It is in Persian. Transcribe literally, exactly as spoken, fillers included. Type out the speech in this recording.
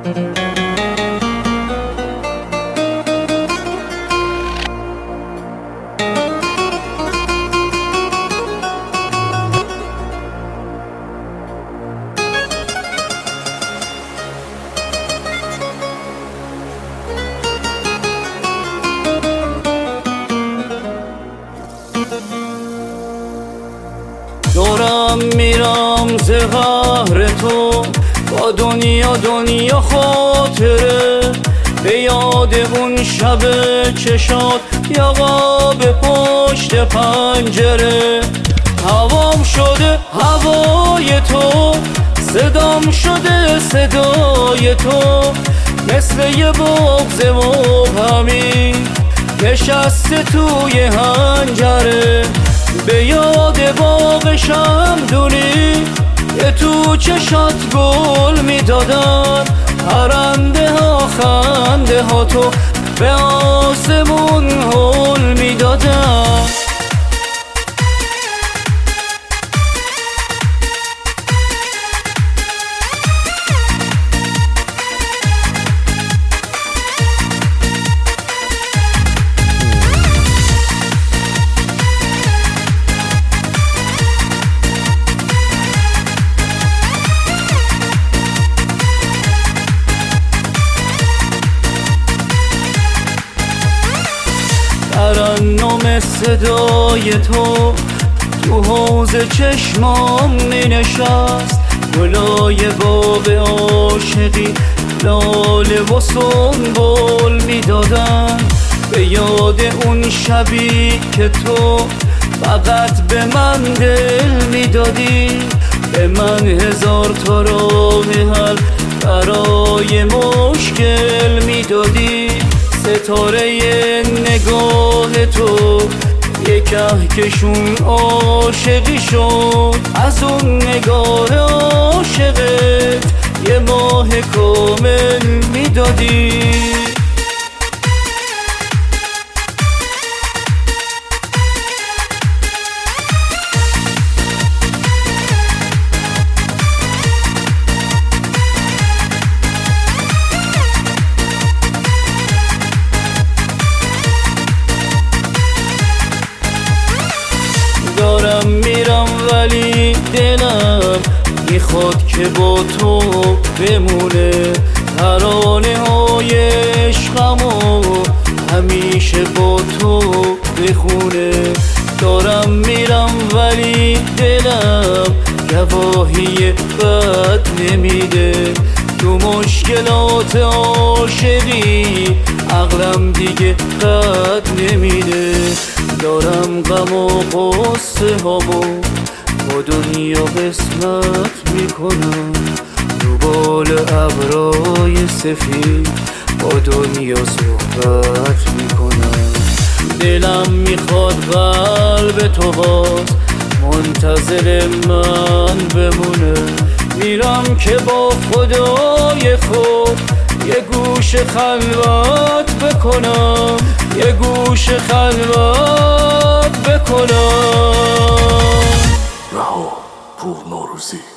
دورم میرم ز قهر تو، با دنیا دنیا خاطره، به یاد اون شب چشات یقا به پشت پنجره. هوام شده هوای تو، صدام شده صدای تو، مثل یه بغض مبهمی نشسته توی هنجره. به یاد باغ شمدونی که تو چشات گل میدادن، پرنده ها خنده ها تو به آسمون هل میدادن. ترنم صدای تو تو حوض چشمام می نشست، گلای باب عاشقی لاله و سنبل می دادن. به یاد اون شبی که تو فقط به من دل می دادی، به من هزار تا راه حل برای مشکل می دادی. ستاره نگاه تو یک کهکشون عاشقی شد، از اون نگاه عاشقت یه ماه کامل میدادی. دارم میرم ولی دلم میخواد که با تو بمونه، ترانه های عشقمو همیشه با تو بخونه. دارم میرم ولی دلم گواهی بد نمیده، تو مشکلات عاشقی عقلم دیگه قد نمیده. دارم غم و قصه هامو با دنیا قسمت میکنم، رو بال ابرای سفید با دنیا صحبت میکنم. دلم میخواد قلب تو باز منتظر من بمونه، میرم که با خدای خود یه گوش خلوت بکنم، یه گوش خلوت بکنم. رها پور نوروزی.